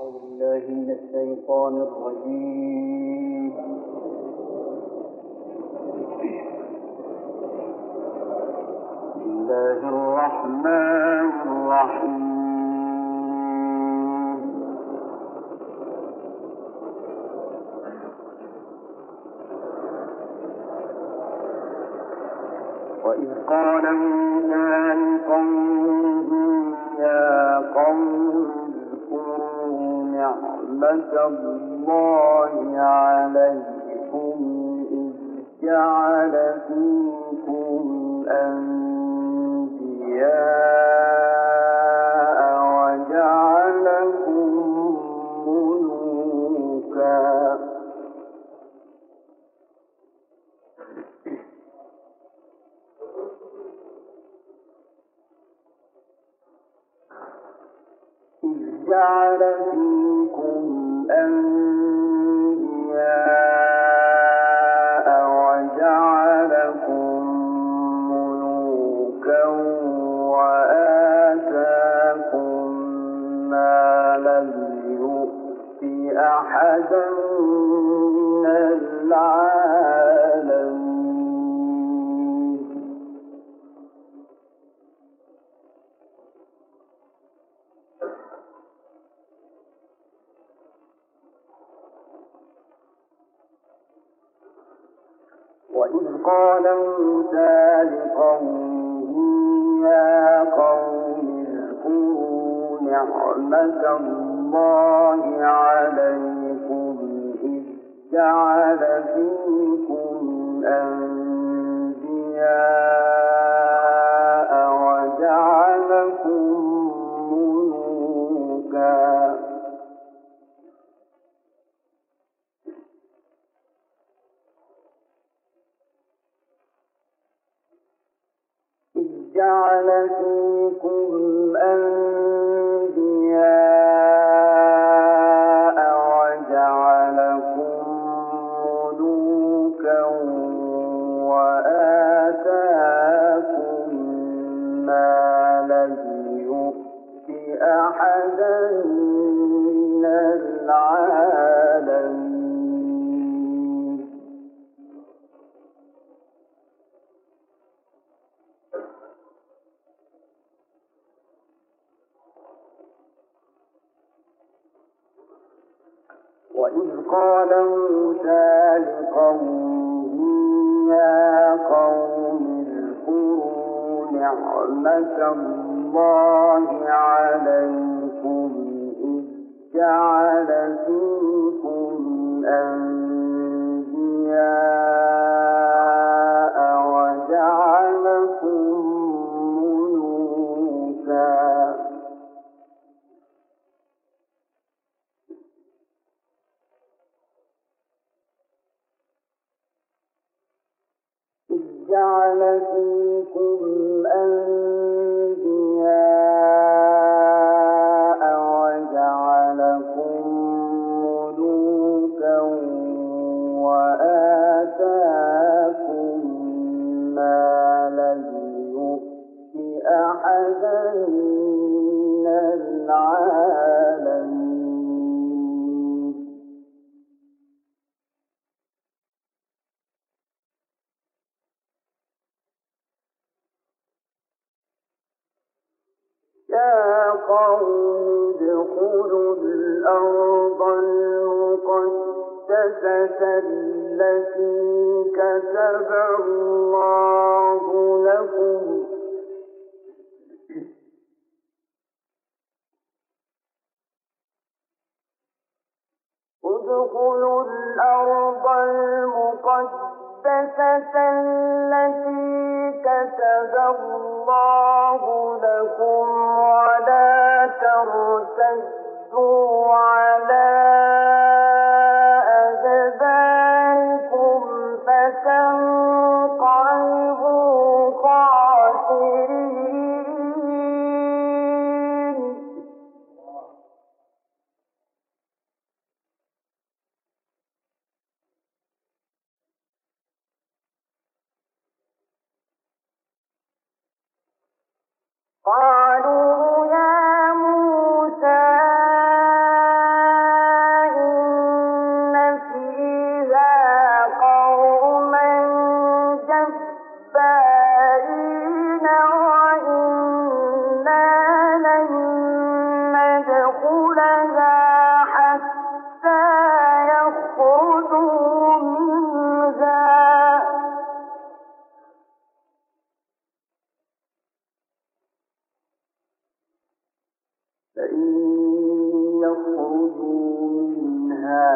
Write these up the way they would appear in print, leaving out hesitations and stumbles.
أعوذ بالله من الشيطان الرجيم. بسم الله الرحمن الرحيم. وإذ قال موسى لقومه يا قوم اذكروا نعمة الله عليكم إذ جعل فيكم أنبياء وجعلكم ملوكا جعل فيكم أنبياء وجعلكم ملوكا وآتاكم ما لم يؤت أحدا من العالمين. وإذ قال موسى لقومه يا قوم اذكروا نعمة الله عليكم إذ جعل فيكم أنبياء وجعلكم ملوكا جعل فيكم أنبياء وجعلكم ملوكا وآتاكم ما لم يؤت أحدا من العالمين. وإذ قال موسى لقومه يا قوم اذكروا نعمة الله عليكم إذ جعل فيكم أنبياء وجعلكم ملوكا جعل فيكم أنبياء وجعلكم ملوكا وآتاكم ما لم يؤت أحدا من العالمين. يا قوم ادخلوا الأرض المقدسة التي كتب الله لكم ادخلوا الأرض المقدسة التي كتب الله لكم ولا ترتدوا على أدباركم فتنقلبوا خاسرين. قالوا يا موسى يدخلها حتى يخرجوا منها فإن يخرجوا منها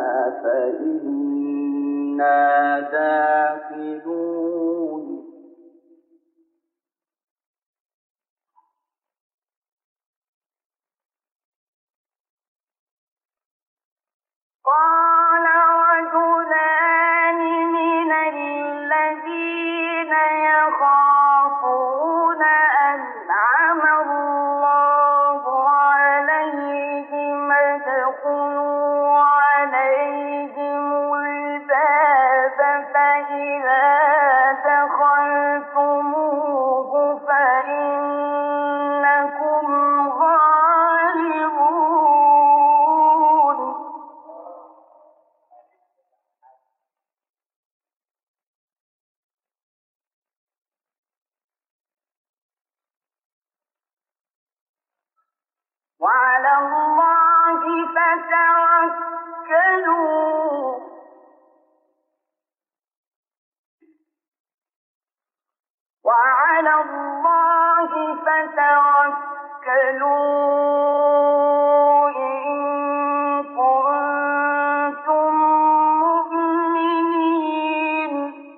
فإنا داخلون قال رجلان من الذين يخافون أنعم الله عليهم ادخلوا عليهم الباب فإذا دخلتموه فإنكم غالبون وعلى الله فتوكلوا وعلى الله فتوكلوا إن كنتم مؤمنين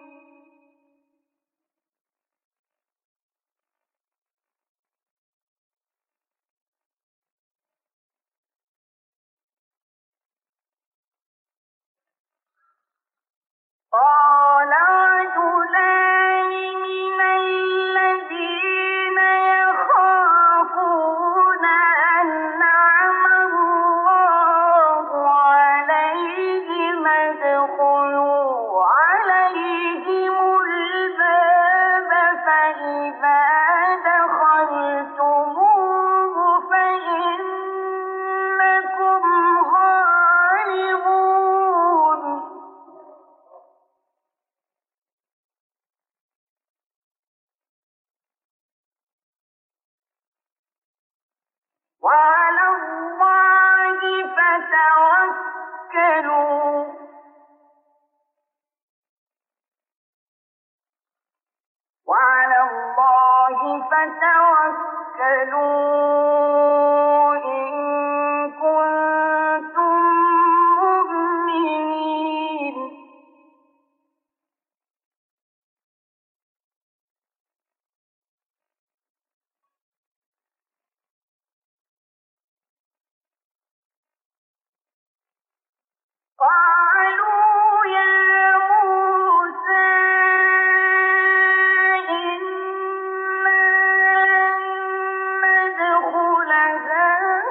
قال رجلان من الذين يخافون أنعم الله عليهم ادخلوا عليهم الباب فإذا دخلتموه فإنكم غالبون وعلى الله فتوكلوا وعلى الله فتوكلوا إن كنتم مؤمنين قالوا يا موسى إنا لن ندخلها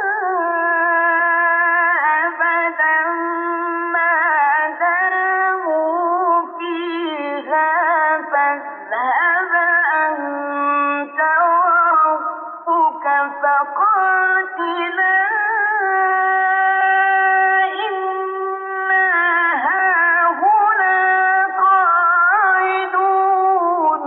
أبدا ما داموا فيها فاذهب أنت وربك فقاتلا إنا هاهنا قاعدون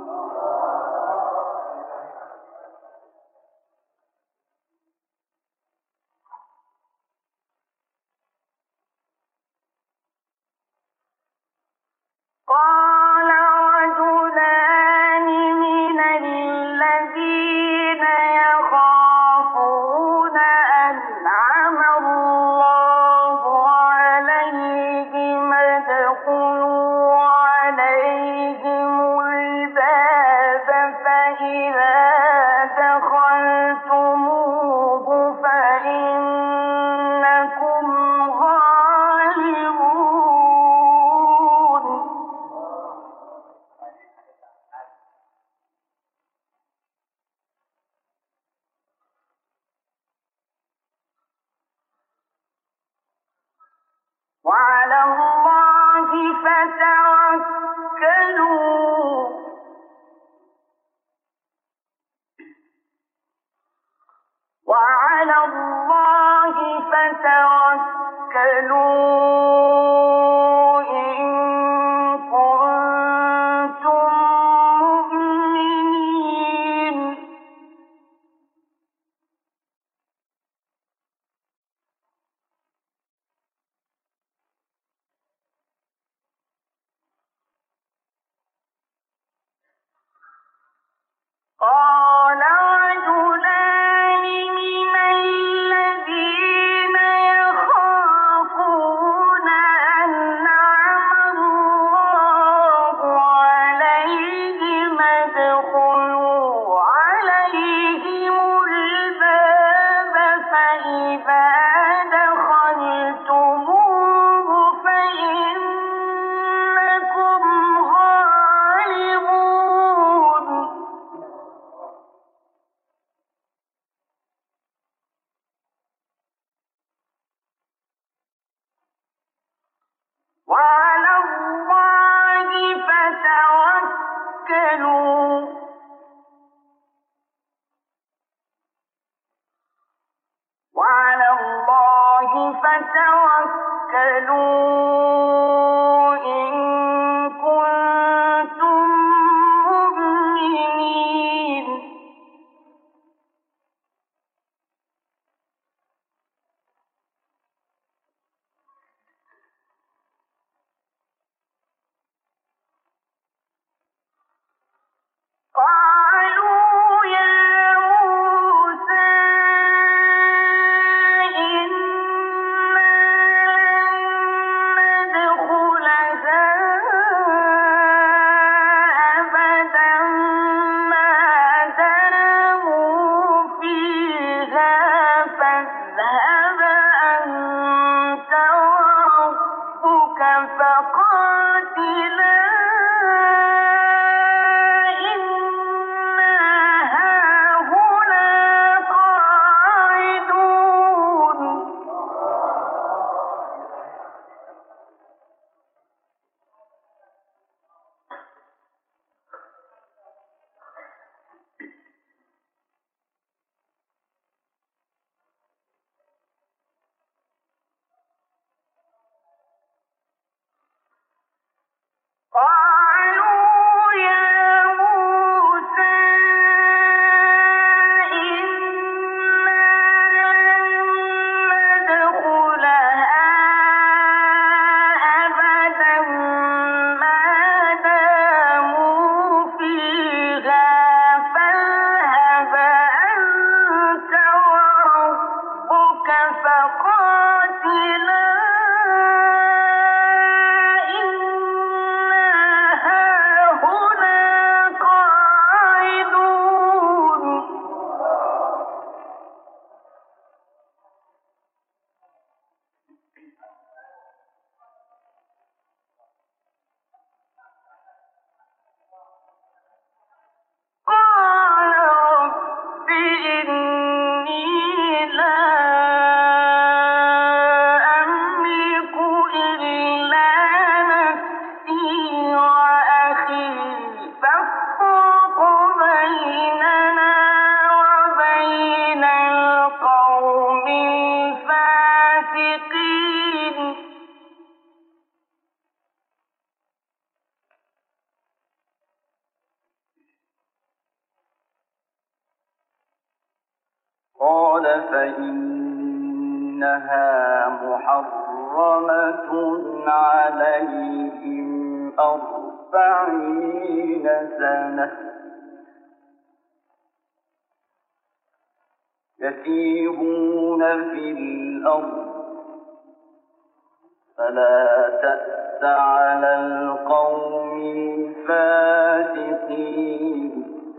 قال رجلان من الذين يخافون أنعم الله عليهم ادخلوا عليهم الباب فإذا دخلتموه فإنكم غالبون وعلى الله فتوكلوا وعلى الله فتوكلوا إن كنتم مؤمنين فتوكلوا إن كنتم مؤمنين قالوا يا موسى فقاتلا إنا هاهنا قاعدون قالوا يا موسى إنا لن ندخلها أبدا ما داموا فيها فاذهب أنت وربك فقاتلا إنا هاهنا قاعدون قال رب إني لا أملك إلا نفسي وأخي فافرق بيننا وبين القوم الفاسقين قال فإنها محرمة عليهم 40 سنة يتيهون في الأرض فلا تأس على القوم الفاسقين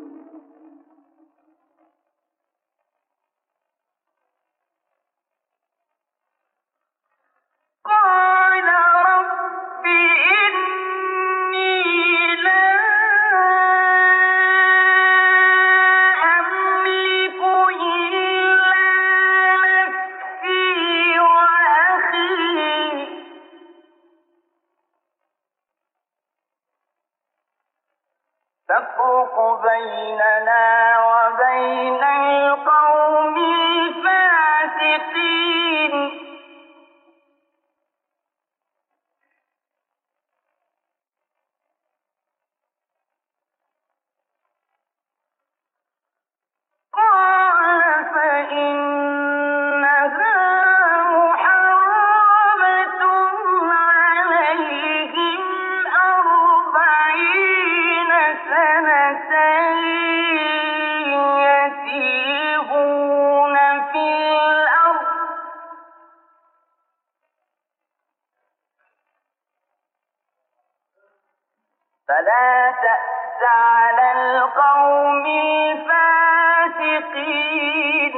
قال رب إني لا أملك إلا نفسي وأخي فافرق بيننا وبين القوم الفاسقين قال فإنها محرمة عليهم 40 سنة يتيهون في الأرض فلا تأس على القوم الفاسقين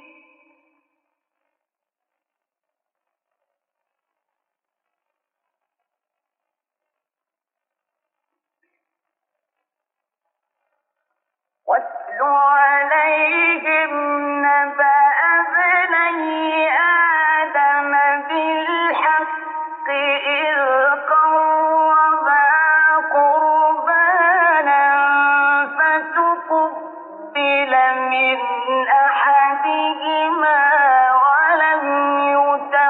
واتل عليهم نبأ ابني آدم بالحق إذ قربا قربانا فتقبل من أحدهما ولم يتقبل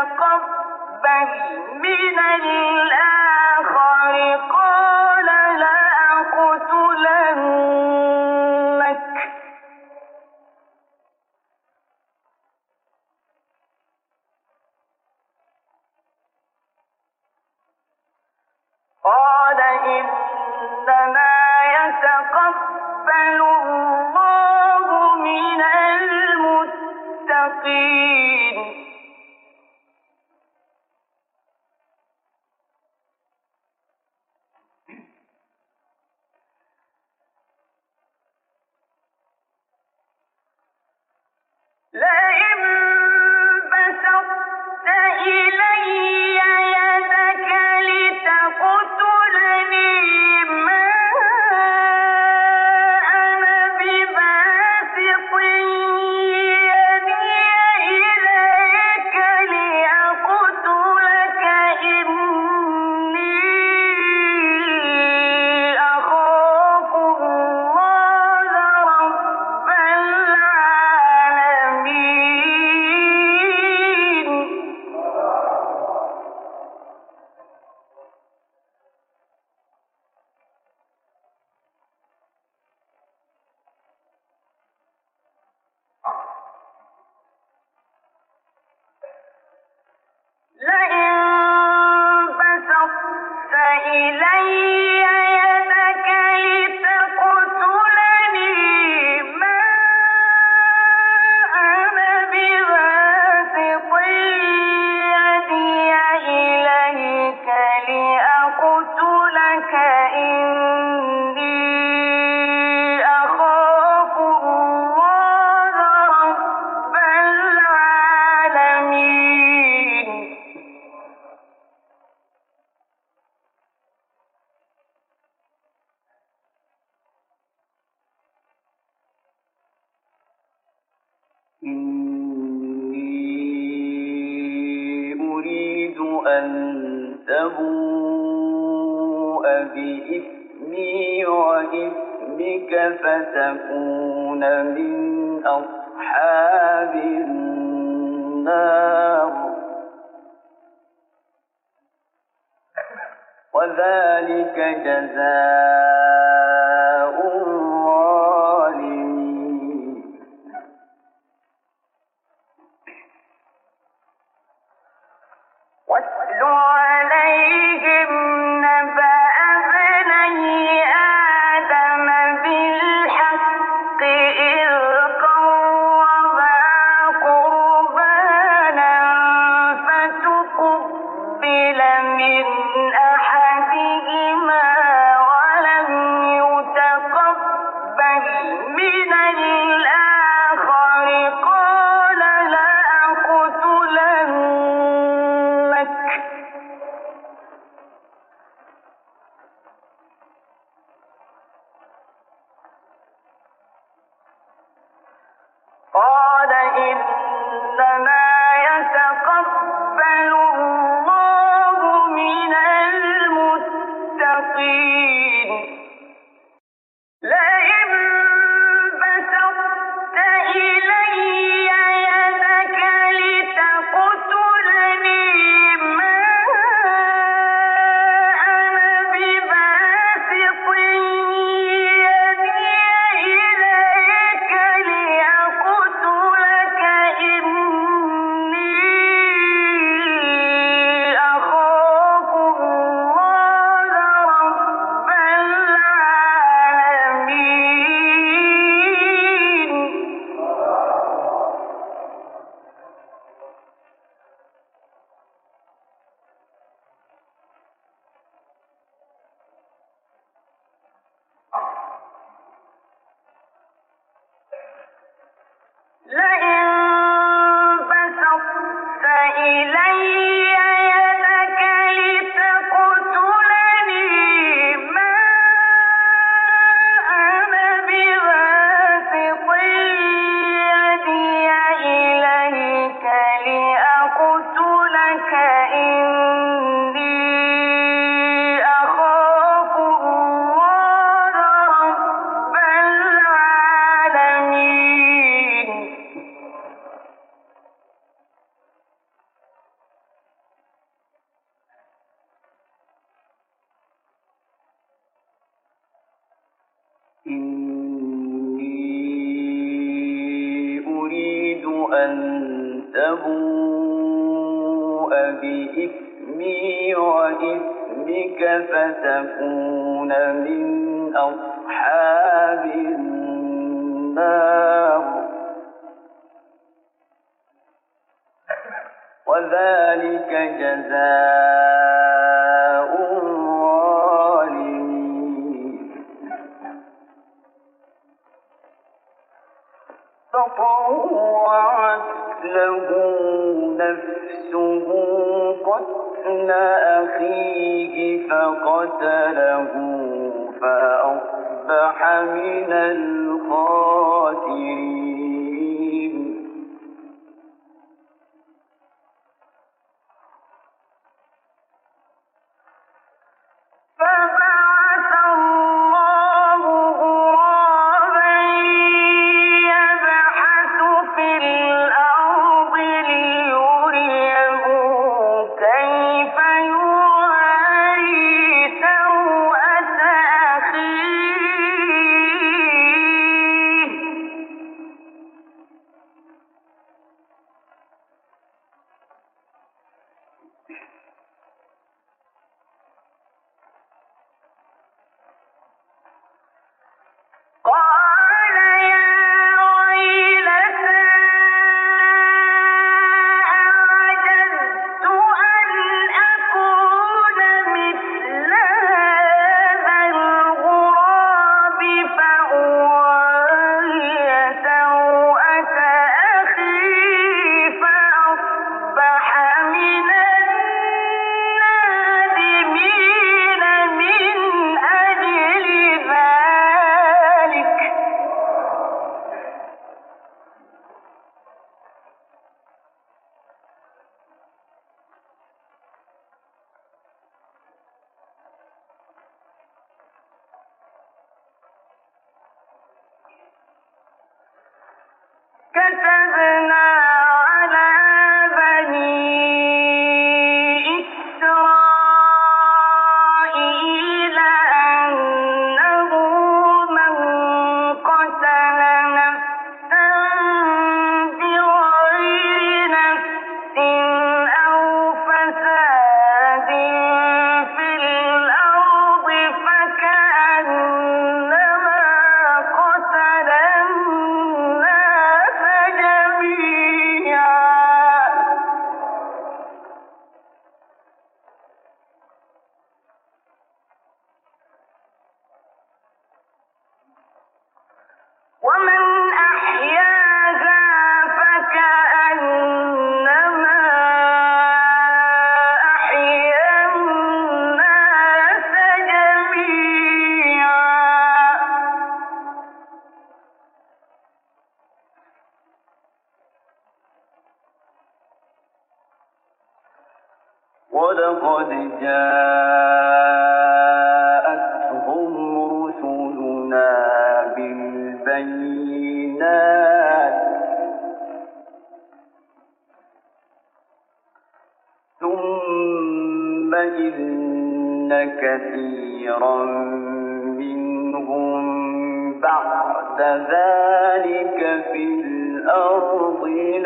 أن تبوء بإثمي وإثمك فتكون من أصحاب النار وذلك جزاء الظالمين واتل عليهم نبأ ابني آدم بالحق إذ قربا قربانا فتقبل من أحدهما ولم يتقبل من الآخر قال لأقتلنك قال إنما يتقبل الله من المتقين لئن بسطت إلي يدك لتقتلني ما أنا بباسط يدي إليك لأقتلك إني أخاف الله رب العالمين لئن بسطت إلي يدك لتقتلني ما أنا بباسط يدي إليك لأقتلك إني أخاف الله رب العالمين إني أريد أن تبوء بإثمي وإثمك فتكون من أصحاب النار وذلك جزاء الظالمين فطوعت له نفسه قتل أخيه فقتله فأصبح من الخاسرين فبعث الله غرابا يبحث في الأرض ليريه كيف يواري سوءة أخيه قال يا ويلتى أعجزت أن أكون مثل هذا الغراب فأواري سوءة أخي فأصبح من النادمين ولقد جاءتهم رسلنا بالبينات ثم إن كثيرا منهم بعد ذلك في الأرض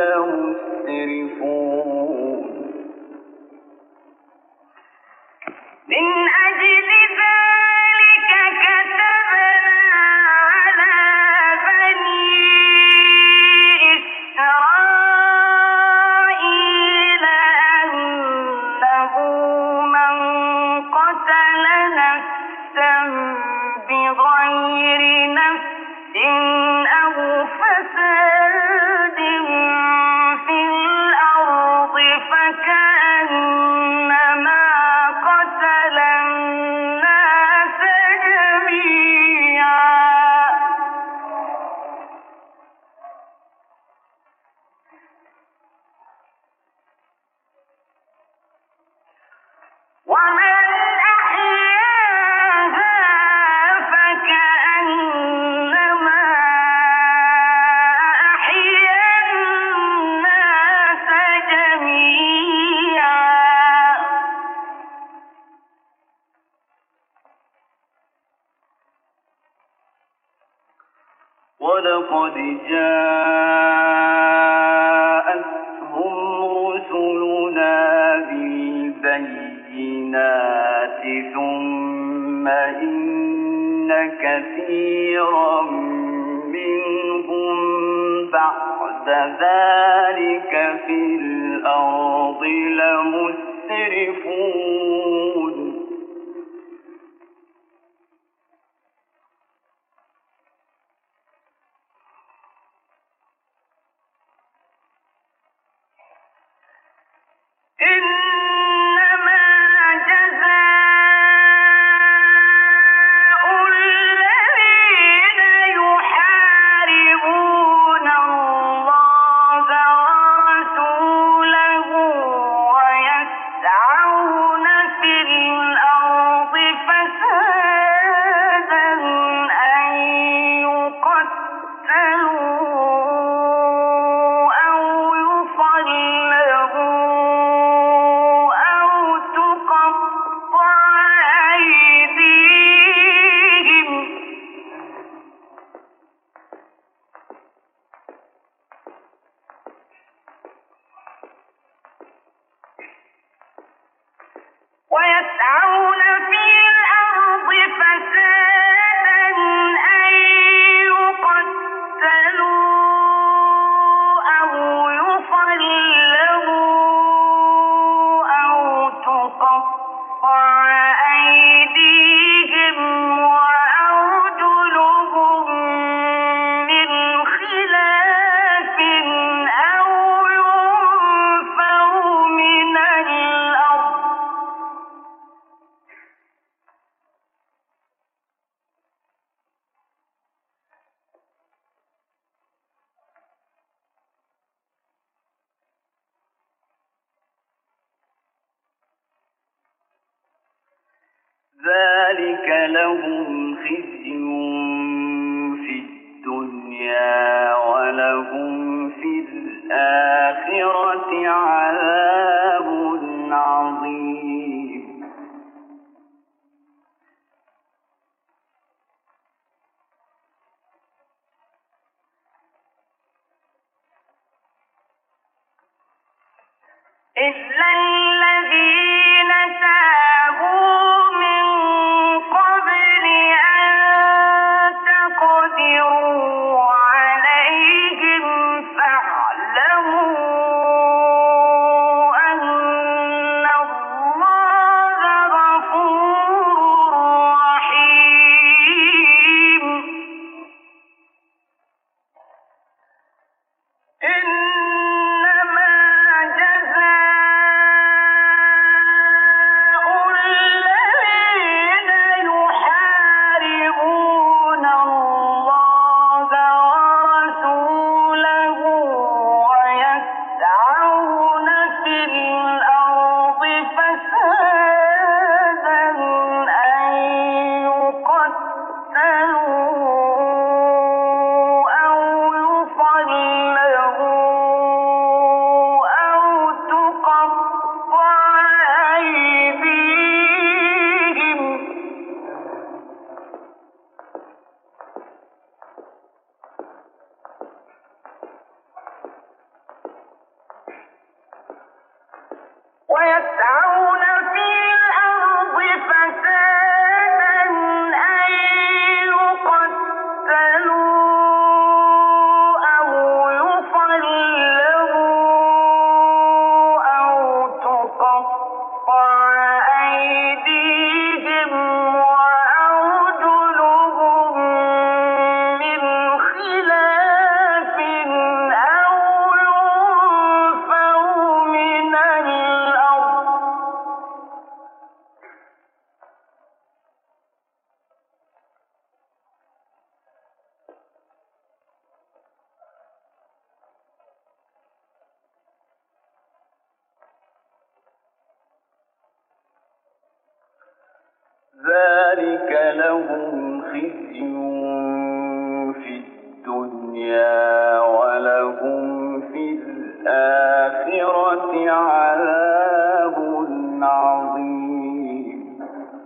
لمسرفون من أجل ذلك كتبنا على بني إسرائيل أنه من قتل نفسا بغير نفس أو فساد في الأرض فكأنما قتل الناس جميعا ومن أحياها فكأنما أحيا الناس جميعا ولقد جاءتهم رسلنا بالبينات ثم إن كثيرا منهم بعد ذلك في الأرض لمسرفون إنما جزاء الذين يحاربون الله ورسوله ويسعون في الأرض فسادا أن يقتلوا أو يصلبوا أو تقطع أيديهم ويسعون في الأرض فسادا أن يقتلوا أو يصلبوا أو تقطع أيديهم وأرجلهم من خلاف أو ينفوا من الأرض ذلك لهم خزي في الدنيا ولهم في الآخرة عذاب عظيم إلا الذين تابوا من قبل أن تقدروا عليهم فاعلموا أن الله غفور رحيم إنما جزاء ذلك لهم خزي في الدنيا ولهم في الآخرة عذاب عظيم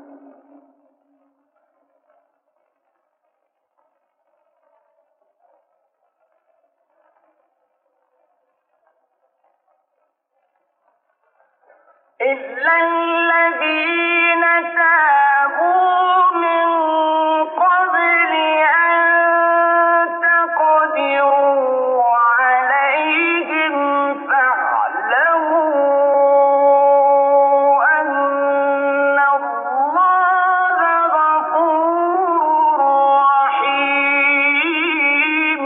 إلا الذين تابوا من قبل أن تقدروا عليهم فاعلموا أن الله غفور رحيم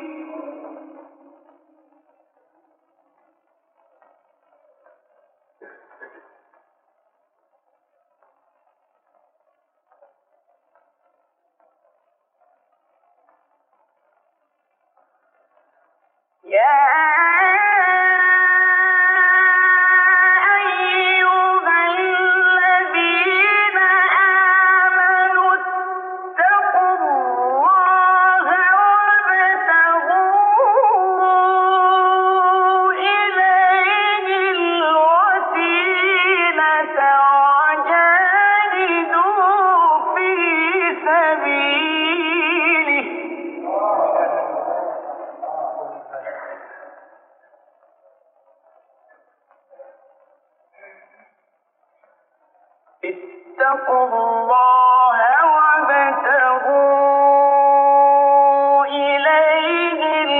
يا أيها الذين آمنوا اتقوا الله وابتغوا إليه الوسيلة وجاهدوا في سبيله اتقوا الله وابتغوا إليه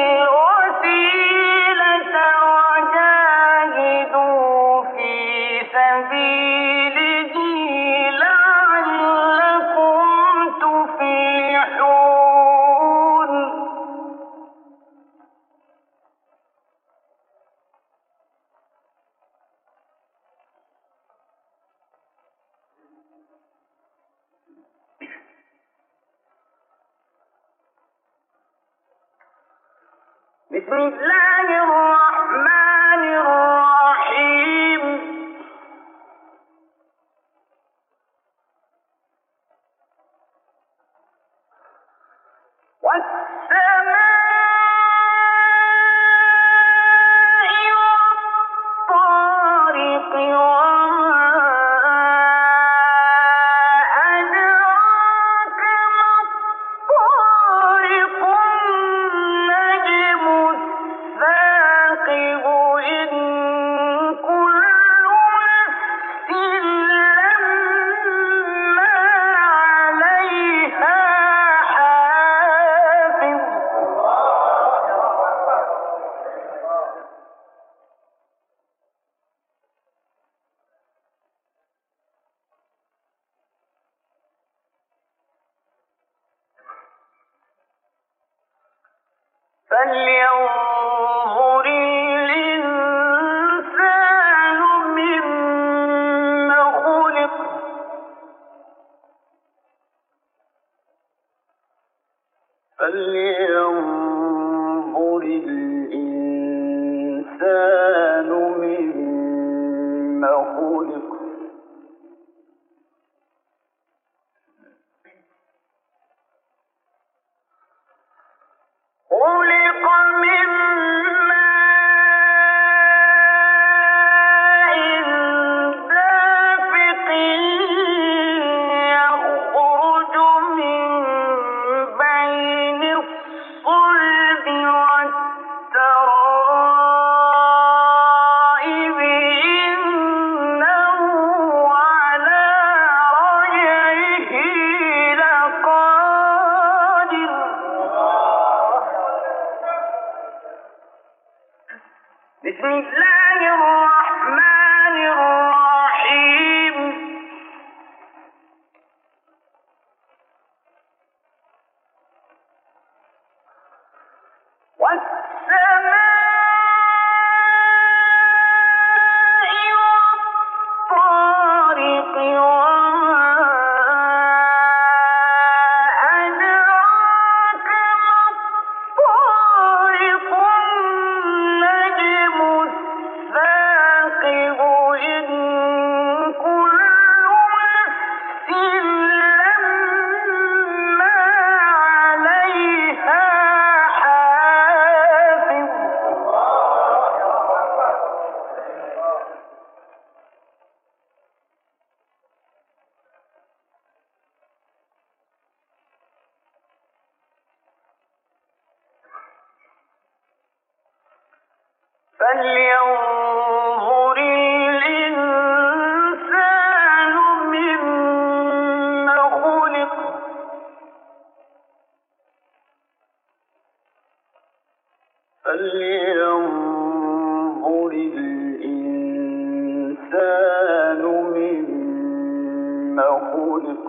الوسيلة وجاهدوا في سبيله لعلكم تفلحون بسم الله الرحمن الرحيم والسماء والطارق وما أدراك ما الطارق النجم الثاقب إن كل نفس لما عليها حافظ فلينظر الإنسان مما خلق فلينظر الإنسان مما خلق خلق من ماء دافق يخرج من بين الصلب والترائب إنه فلينظر الإنسان مما خلق فلينظر الإنسان مما خلق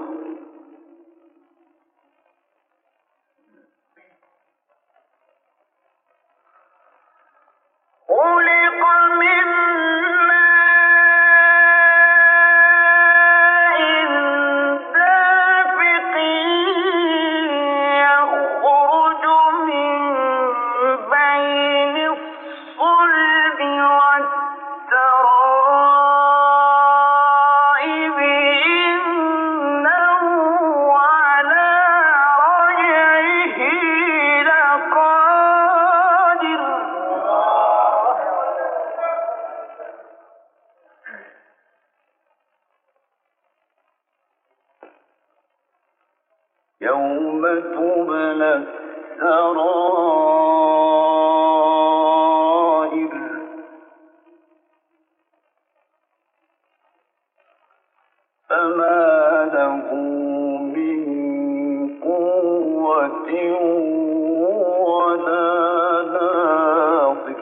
خلق من ماء دافق يخرج من بين الصلب والترائب إنه على رجعه لقادر يوم تبلى السرائر فما له من قوة ولا ناصر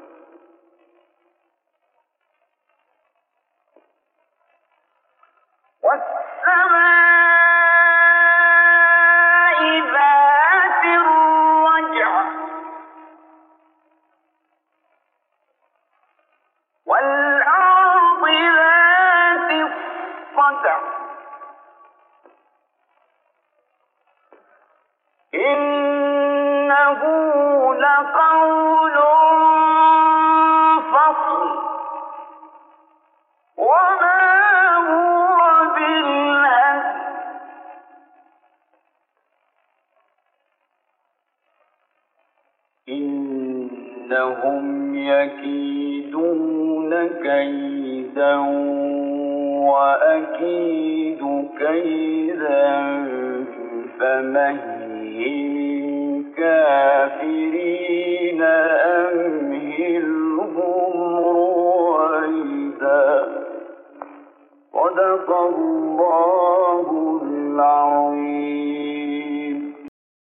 والسماء ذات الرجع والأرض ذات الصدع إنه لقول فصل وما هو بالهزل إنهم يكيدون كيدا وأكيد كيدا فمهل الكافرين أمهلهم رويدا صدق الله